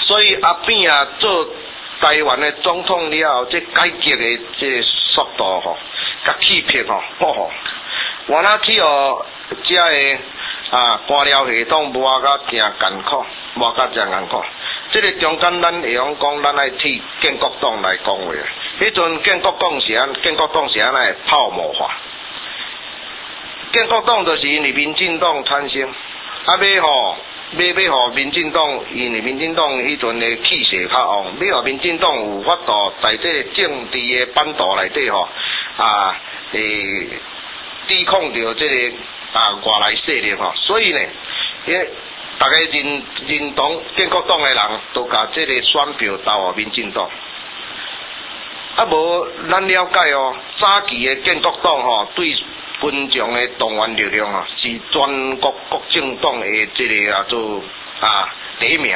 所以阿扁啊做台湾的总统了后，这改革的这速度吼，甲气魄吼，原来去哦，遮的官僚系统无甲真艰苦，无甲真艰苦。这个中间咱会用讲，咱爱替建国党来讲话。迄阵建国党是安来泡沫化。建国党就是因为民进党产生，要互民进党，因为民进党迄阵的气势较旺，要互民进党有法度在这政治的版图内底抵抗着这个外来势力所以呢，大家认同建国党的人，都甲这个选票投互民进党。无咱了解早期的建国党对群众的动员力量是全国各政党的这个第一名。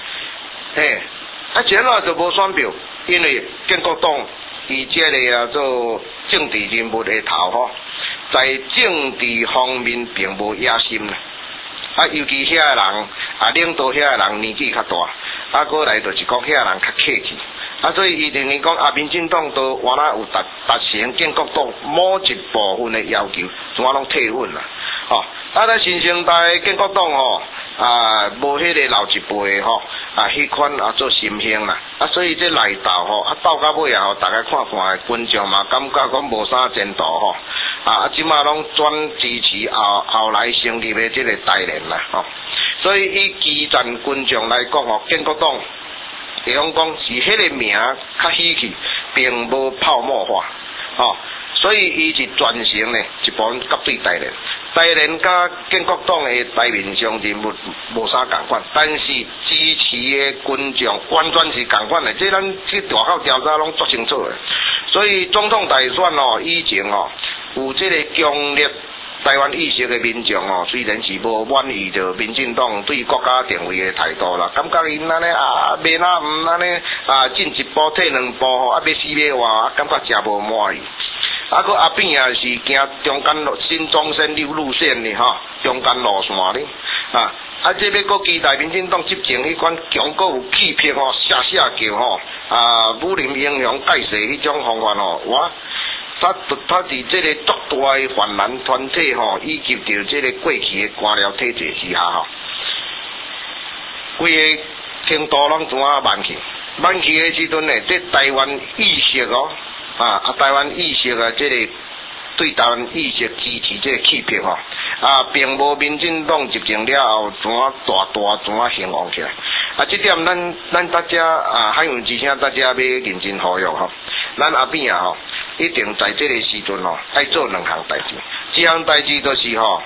前就无选票，因为建国党以这个做政治人物的头在政治方面并无野心尤其遐个人领导遐个人年纪较大，过来就是讲遐个人较客气。所以伊认为讲民进党都原来有达成建国党某一部分的要求，怎啊拢退稳啦？在新生代建国党无迄个老一辈迄款做心胸啦。所以这内斗斗到尾大家看看群众嘛感觉讲无啥前途即马拢转支持后来成立的这个台联啦所以以基层群众来讲建国党会用讲是迄个名较稀奇，并无泡沫化所以伊是转型呢一部分甲对台联。台联甲建国党的台面上人物无啥共款，但是支持的群众完全是共款的，这咱去大口调查拢足清楚的。所以总统大选以前有这个强烈台湾意识的民众虽然是无满意着民进党对国家定位的态度啦，感觉因安尼袂哪毋安尼进一步退两步要死要活，感觉真无满意。个阿扁也是行中间新中线路线的中间路线的这要搁期待民进党执政迄款强搁有气魄下叫武林英雄盖世迄种方法他伫这个足大的泛蓝团体以及着这个过去的官僚体制之下规个程度拢怎啊慢去的时阵呢，这台湾意识台湾意识这个对台湾意识支持这个气魄并无民进党执政了后怎啊大怎啊兴旺起来这点咱大家海运之声大家要认真呼吁咱阿扁一定在这个时阵爱做两项代志，这项代志就是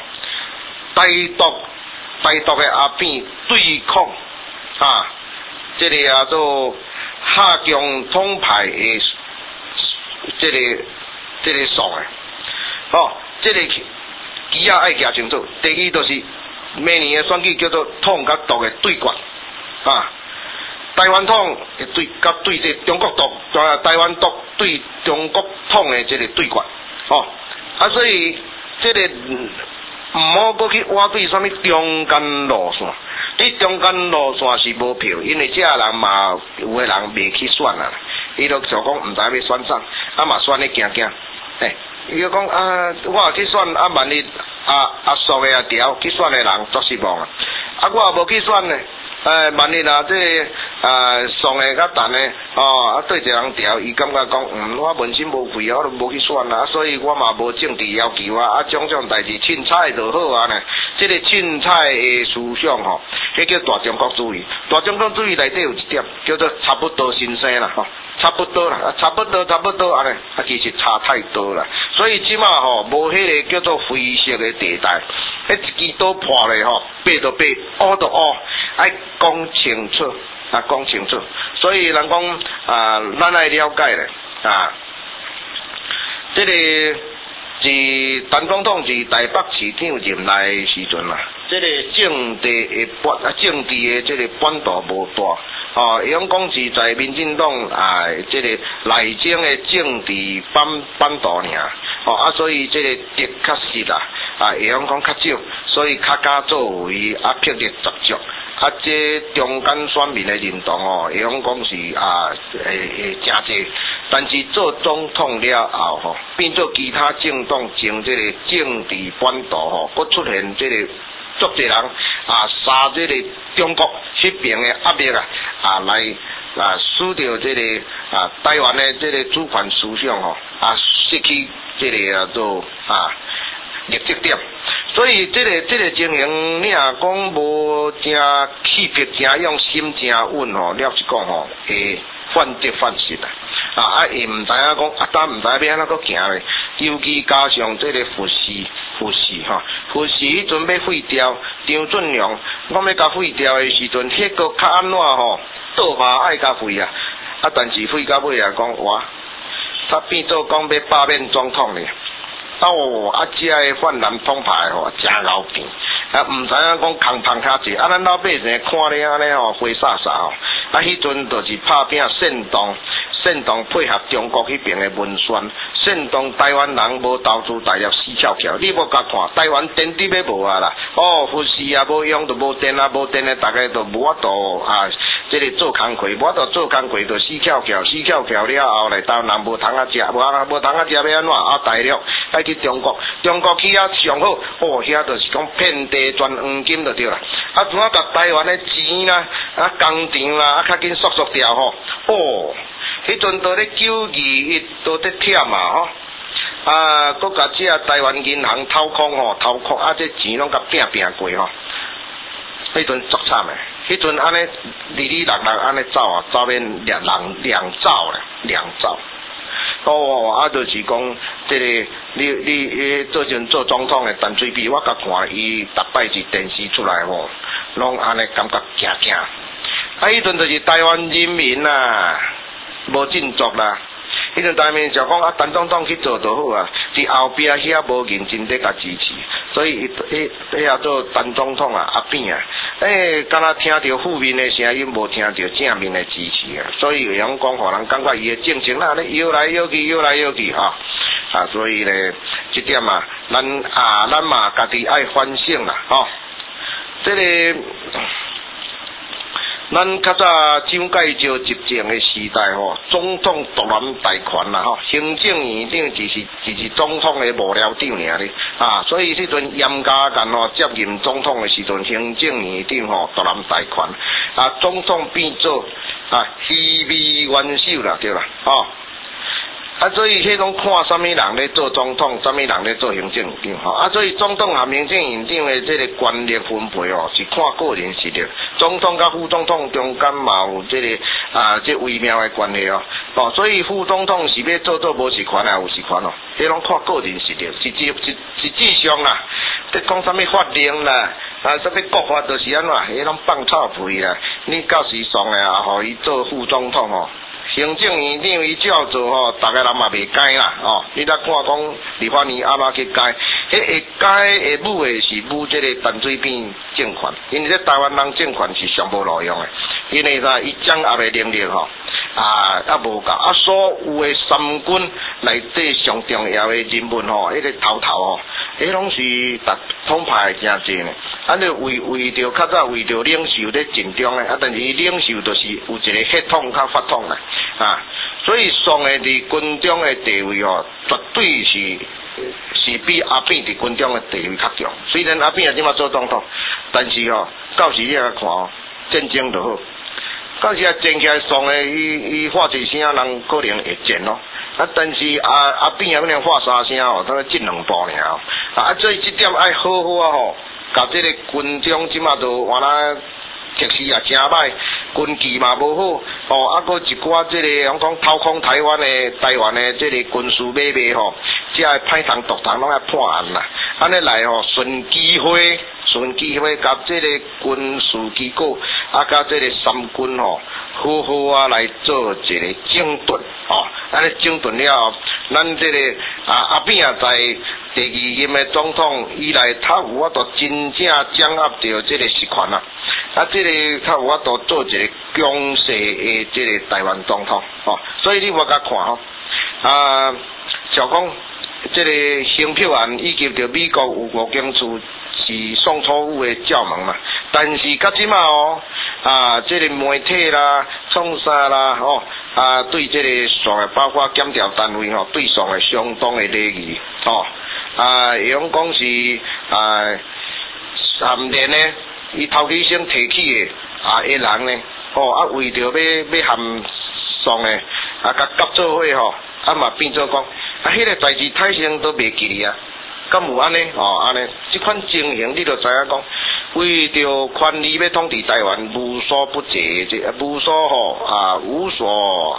台独的阿扁对抗这个做下强统派的这个爽这个旗爱举清楚。第二就是明年的选举叫做统甲独的对决台湾统对这中国独台湾独对中国统的这个对决所以这个唔好搁去挖对什么中间路线，你中间路线是无票，因为这人嘛有的人未去选伊就想讲唔知要选啥嘛选咧行伊就讲我去选万一熟的调去选的人足失望我也无去选呢万一这爽的较淡的对一个人调，伊感觉讲我问心无愧我都无去选所以我嘛无政治要求种代志凊彩就好呢。这个凊彩的思想迄叫大中国主义。大中国主义内底有一点叫做差不多新生啦差不多安尼其实差太多啦。所以即马无迄个叫做灰色的地带，一支刀破咧掰就掰，凹就凹，爱讲清楚讲清楚。所以人讲咱爱了解咧这个是陈总统是台北市长任内的时阵这个政治的这个版图无大，会用讲是在民进党这个内政的政治版图尔，所以这个的确实啦，会用讲较少，所以较敢作为霹雳十足。这中间选民的认同会用讲是真济，但是做总统了后变做其他政党从这个政治版图佫出现这个足侪人杀这个中国这边的压力来使到这个台湾的这个主权思想失去这个做立足点。所以这个情形，你若讲无正气魄、正用心、正稳了是讲会反得反失啦。伊毋知影讲但毋知要安怎佫行咧。尤其加上这个护士迄阵要废掉，张俊良我要甲废掉的时阵，迄个较安怎倒嘛爱甲废但是废到尾讲哇，他变做讲要罢免总统咧。这个泛蓝统派真老变，毋知影讲空芳较济，咱老百姓看咧安尼灰煞煞迄阵就是拍拼煽动配合中国迄边的文宣，煽动台湾人无投资大陆死翘翘。你无甲看台湾电池要无啦，护士无用就无电无电的，大家都无法度这个做工课，无法度做工课就死翘翘了后来台湾人无通食，无通食要安怎大陆爱去中国去上好，遐就是讲遍地赚黄金就对啦。怎啊甲台湾的钱啦、工厂啦较紧缩掉迄阵都咧921都咧忝佫甲这台湾银行掏空这钱拢甲拼过迄阵足惨诶，迄阵安尼里安尼走免两兆。就是讲这个你做阵做总统的陈水扁，我甲看伊逐摆是电视出来拢安尼感觉惊。迄阵就是台湾人民无振作啦。迄阵台面就讲陈总统去做就好伫后壁遐无认真在甲支持，所以遐做陈总统阿扁敢若听到负面的声音，无听到正面的支持所以会用讲互人感觉伊的政情咧摇来摇去所以咧这点咱嘛家己爱反省啦这个。咱较早蒋介石执政的时代总统独揽大权啦行政院长只是总统的幕僚长尔咧所以迄阵严家淦接任总统的时阵，行政院长独揽大权总统变做虚位元首啦对啦所以迄种看什么人咧做总统，什么人咧做行政院长所以总统和行政院长的这个权力分配是看个人实力，总统甲副总统中间嘛有这个这微妙的关系所以副总统是要做无实权有实权迄拢看个人实力，实际上啦，即讲什么法令啦什么国法就是安怎，迄拢放臭屁啦，你到时爽互伊做副总统行政院长伊照做大家人嘛袂改啦你来看讲立法院安怎去改，迄会改会武的是武这个陈水扁政权，因为这台湾人政权是上无路用的，因为伊掌握的能力无够所有的三军内底上重要的人物迄个头迄拢是统派真侪呢。就为着较早为着领袖咧尽忠咧，但是领袖就是有一个血统较法统啦所以宋的伫军中的地位绝对是比阿扁伫军中的地位较强。虽然阿扁即马做总统，但是到时你来看战争就好，到时战起来宋的伊喊一声人可能会战但是阿扁也可能喊3声等进2步尔所以这点爱好甲这个军中即马都完啦，特使真歹，军纪嘛无好佫一寡这个讲掏空台湾的这个军事买卖只会歹通独通拢爱判案啦，安尼来顺机会甲这个军事机构甲这个三军好来做一个整顿安尼整顿了后，咱这个阿扁啊在第2任的总统以来，他有法度真正掌握到这个实权啊。这个他有法度做一个强势的这个台湾总统哦。所以你我甲看吼，小讲这个新票案以及着美国有5间厝是宋楚瑜的教门嘛，但是到即马哦。这个媒体啦、创啥啦，对这个上的包括检调单位对上的相当的礼仪，会用讲是含连呢，伊头期先提起的的人呢，为着要含上的甲合作伙嘛变做讲迄个代志太先都袂记哩啊。敢有安尼？安尼，即款情形你就知影讲，为着权力要统治台湾，无所不至，无所无所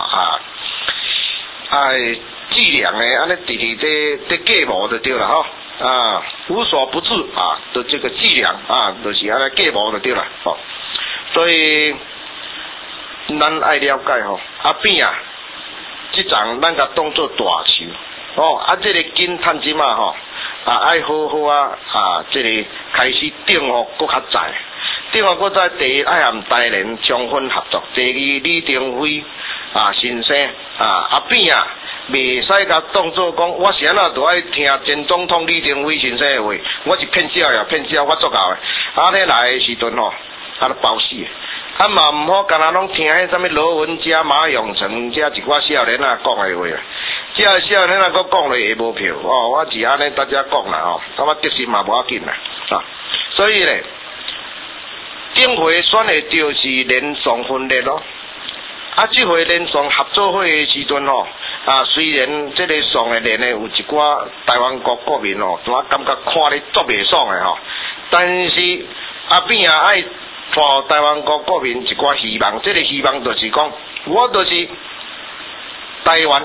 伎俩的，安尼直假模就对了无所不至就这个伎俩就是安尼假模就对了所以咱爱了解阿扁即场咱甲当作大树这个金探即嘛爱好好这个开始定搁较早，定搁早第一爱含台联充分合作，第2李登辉先生阿扁袂使甲当作讲我是安怎都爱听前总统李登辉先生的话，我是骗笑我做到的，尼来的时阵都包死的，嘛毋好干那拢听迄啥物罗文嘉、马永成这一寡少年讲的话这少年佫讲咧会无票我是安尼大家讲啦我得失嘛无要紧啦所以咧，顶回选的就是联双分裂咯这回联双合作会的时阵虽然这个双的联的有一寡台湾国民怎感觉看咧足袂爽的但是阿扁爱带台湾国民一寡希望，这个希望就是讲，我就是台湾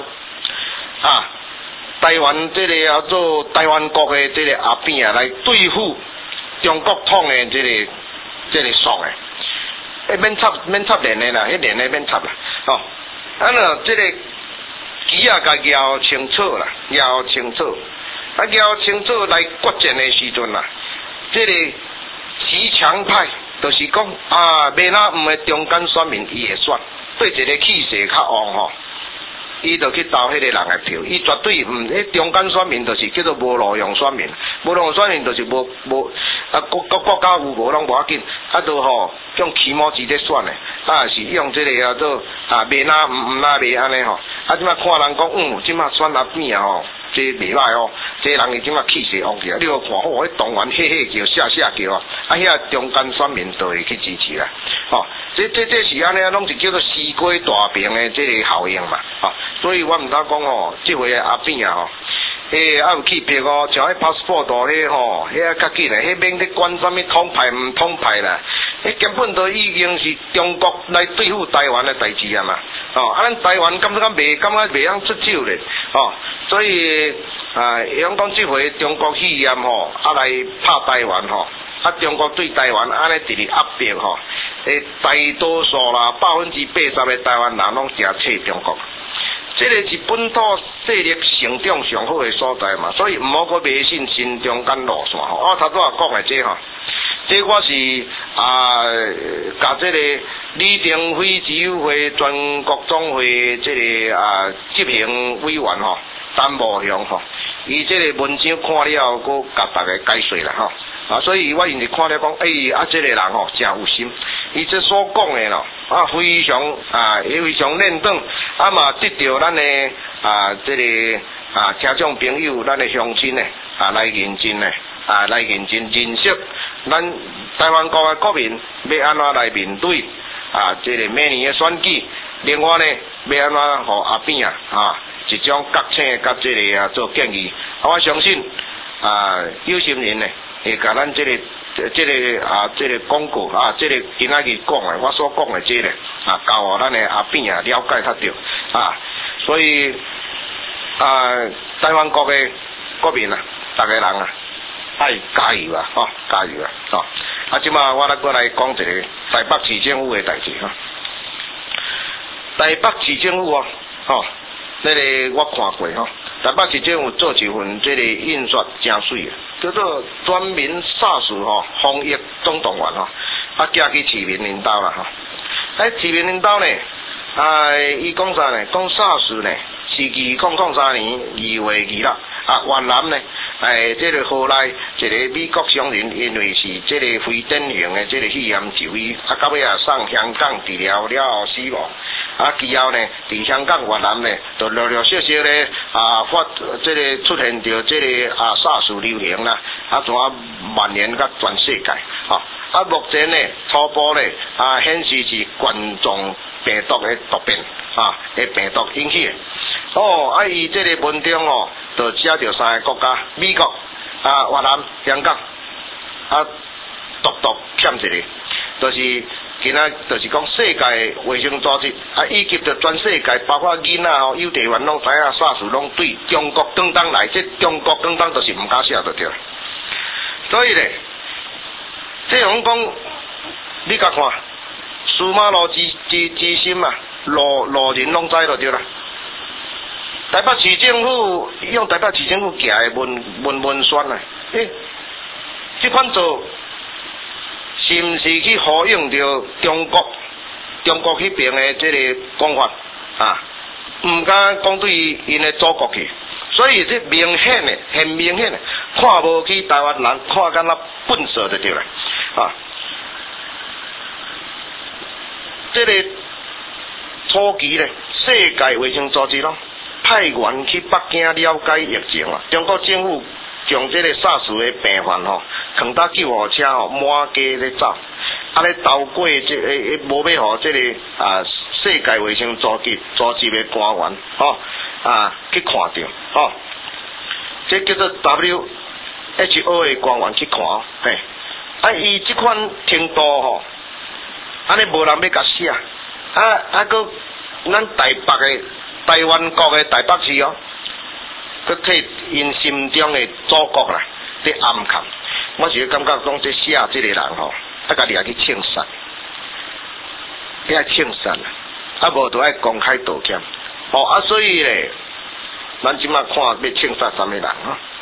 台湾这个叫做台湾国的这个阿扁来对付中国统的这个爽的，免插连的啦，迄连的免插啦这个旗甲摇清楚啦，摇清楚来决战的时阵啦，这个骑墙派就是讲袂哪毋的中间选民伊会选，对一个气势较旺伊就去投迄个人的票，伊绝对迄中间选民就是叫做无路用选民，无路用选民就是无国家有无拢无要紧，就用起毛机在选的，是用这个叫做袂哪毋哪袂安尼即摆看人讲即摆选阿扁这袂歹这人伊即摆气势旺起来，你有看迄动员嘿叫下叫遐中间选民就会去支持啦这是安尼拢是叫做西瓜大饼的这个效应嘛所以我毋知讲即回阿扁有去别像迄 passport 迄较紧迄免咧管啥物统派毋统派啦，根本都已经是中国来对付台湾的代志啊嘛咱台湾感觉袂晓出手咧所以用讲即回中国气焰来拍台湾中国对台湾安尼直直压迫大多数啦80%的台湾人拢诚切中国，这个是本土势力成长上好的所在嘛，所以毋好去迷信新中间路线头拄仔讲的这我是甲这个李登辉自由会全国总会这个执行委员陈茂雄伊这个文章看了，佮甲大家解说啦所以我因是看了讲，这个人真有心，伊这所讲的咯，非常非常认同，嘛得到咱的这个听众朋友，咱的乡亲呢来认真呢来认真认识咱台湾国的国民要安怎来面对这个明年的选举，另外呢要安怎互阿扁一种觉醒甲这个做建议，我相信有心人呢会甲咱这个广告这个今仔日讲的，我所讲的这个交互咱的阿扁了解较着所以台湾国的国民大家人爱加油加油即马我过来讲一个台北市政府的代志台北市政府那个我看过吼，台北市政府做一份这个印刷真水，叫做全民 SARS 吼防疫总动员吼，寄去市民领导啦吼。市民领导呢，伊讲啥呢？讲 SARS 呢是2003年2月2日越南呢，这个河内一个美国商人，因为是这个非典型的这个肺炎就医，到尾送香港治疗了后死亡。其后呢，伫香港、越南呢，就陆陆续续呢，这个出现着这个SARS 流行啦，怎蔓延到全世界，目前呢，初步呢，显示是冠状病毒的突变，的病毒引起的。伊这个文章就写着3个国家：美国、越南、香港，独独欠一个，就是今仔就是讲世界卫生组织以及着全世界，包括囡仔幼稚园拢知影SARS拢对中国广东来，这中国广东就是唔敢写就对了。所以咧，这样讲，你甲看，司马路之心路人拢知就对啦。台北市政府用台北市政府寄的文宣啊，这款做是毋是去呼应着中国迄边的这个讲法唔敢讲对因的祖国去，所以这明显的，很明显的，看无起台湾人看敢若笨蛇就对了这个初期呢，世界卫生组织咯。派员去北京了解疫情中国政府将这个 SARS 的病患扛搭救护车满街咧走，咧斗过这个无要互这个世界卫生组织的官员去看到这叫做 WHO 的官员去看伊这款程度安尼无人要甲写佫咱台湾国的台北市佮替因心中的祖国啦，伫暗藏。我是感觉讲，这写这个人家己也去庆善，要庆善无就爱公开道歉。所以咧，咱即马看要庆善什么人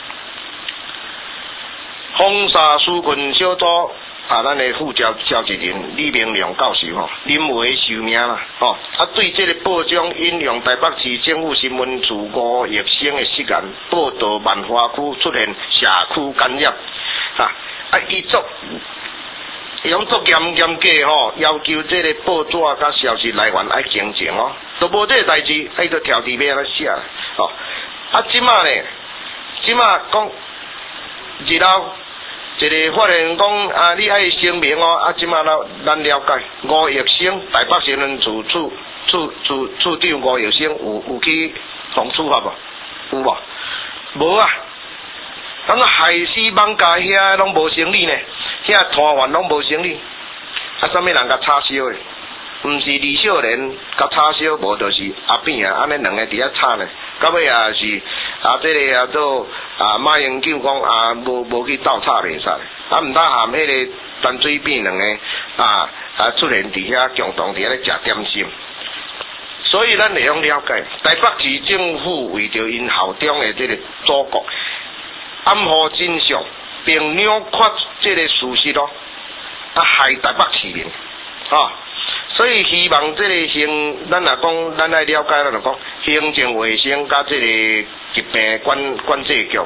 风沙纾困小组。咱的副召集人李明亮教授临危受命啦对这个报章引用台北市政府新闻处5月生的时间报道万华区出现社区感染伊用作严格要求这个报纸甲消息来源爱公正都无这个代志，伊就条底要安写即马讲日后。一个发言讲你爱声明即马咱了解5月生台北新闻处处长5月生有去从处罚无？有无？无咱害死网家遐拢无成立呢，遐团员拢无成立，啥物人甲插销的？毋是李秀莲甲插销，无就是阿扁安尼两个伫遐插呢。到尾也是这个叫做马英九讲无去斗插袂使，毋当含迄个陈水扁两个出现伫遐共同伫遐咧食点心。所以咱会用了解，台北市政府为着因效忠的这个祖国，暗号真相，并扭曲这个事实害台北市民所以希望这个咱若讲，咱爱了解，咱就讲行政卫生甲这个疾病管制局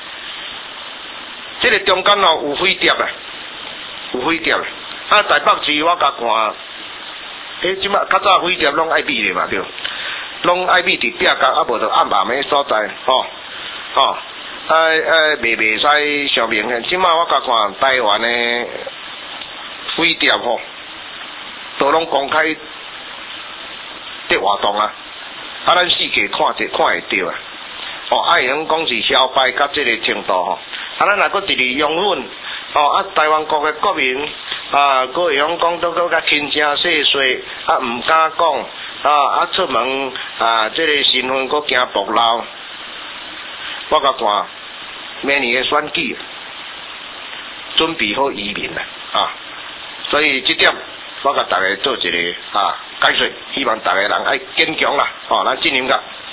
这个中间有飞碟有飞碟台北市我甲看，即马较早飞碟拢爱美咧嘛对，拢爱美伫壁角，无就暗暗的所在袂使上明显。即马我甲看台湾的飞碟都拢公开伫活动咱四界看会到会用讲是消败到这个程度咱若搁直直用阮台湾国的国民搁会用讲都搁较轻声细碎毋敢讲出门这个身份搁惊暴露。我甲看明年的选举准备好移民所以这点我甲大家做一个解说，希望大家人爱坚强啦咱进行个。